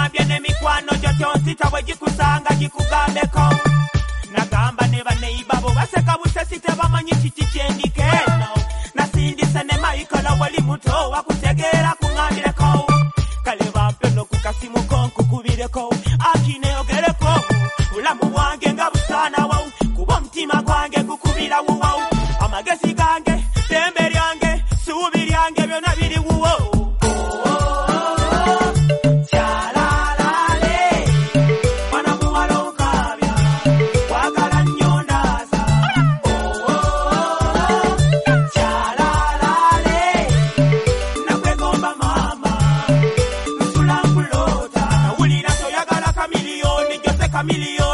Nagambye n'emikwano gyo tonzita bwe gikusanga gikugambeko. Nagamba ne baneiba bo baseka busesi tebamanyi kiki kyendikeeno. Nasindise ne Michael wali muto wakutegeera kuŋŋambireko. Kale bampe no ku kasimu ko nkukubireko. Akineogereko bulamu bwange nga busaanawo kuba omutima gwange gukubira wuwo. Amagezi gange ddembe lyange ssuubi lyange byonna biri wuwo. Million